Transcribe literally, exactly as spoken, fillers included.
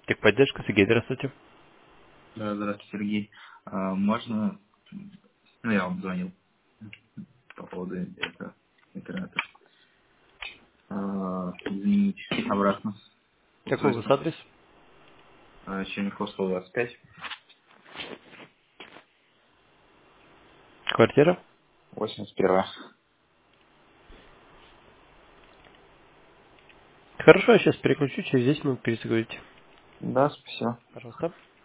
Техподдержка, Сергей, здравствуйте. Да, здравствуйте, Сергей. А, можно, ну, я вам звонил по поводу этого интернета. А, изменить обратно Какой у вас устройство. адрес? А, Черняховского двадцать пять, Квартира? восемьдесят первая. Хорошо, я сейчас переключу, через десять минут переговорите. Да, спасибо. Пожалуйста.